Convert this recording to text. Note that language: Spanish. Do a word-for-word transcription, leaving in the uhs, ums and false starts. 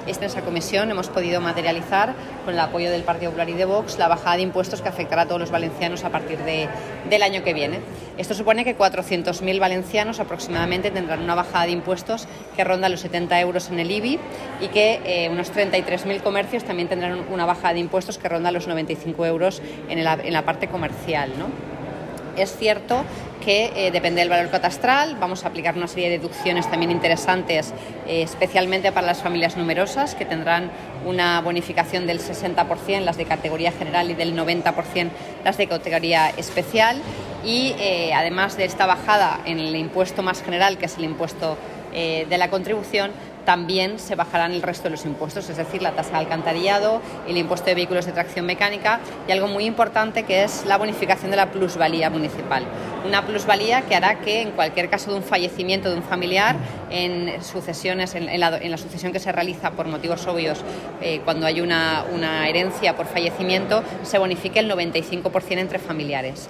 En esa comisión hemos podido materializar, con el apoyo del Partido Popular y de Vox, la bajada de impuestos que afectará a todos los valencianos a partir de, del año que viene. Esto supone que cuatrocientos mil valencianos aproximadamente tendrán una bajada de impuestos que ronda los setenta euros en el I B I y que eh, unos treinta y tres mil comercios también tendrán una bajada de impuestos que ronda los noventa y cinco euros en, el, en la parte comercial, ¿no? Es cierto que eh, depende del valor catastral, vamos a aplicar una serie de deducciones también interesantes, eh, especialmente para las familias numerosas, que tendrán una bonificación del sesenta por ciento las de categoría general y del noventa por ciento las de categoría especial. Y eh, además de esta bajada en el impuesto más general, que es el impuesto eh, de la contribución, también se bajarán el resto de los impuestos, es decir, la tasa de alcantarillado, el impuesto de vehículos de tracción mecánica y algo muy importante, que es la bonificación de la plusvalía municipal. Una plusvalía que hará que en cualquier caso de un fallecimiento de un familiar, en sucesiones, en, en, la, en la sucesión que se realiza por motivos obvios, eh, cuando hay una, una herencia por fallecimiento, se bonifique el noventa y cinco por ciento entre familiares.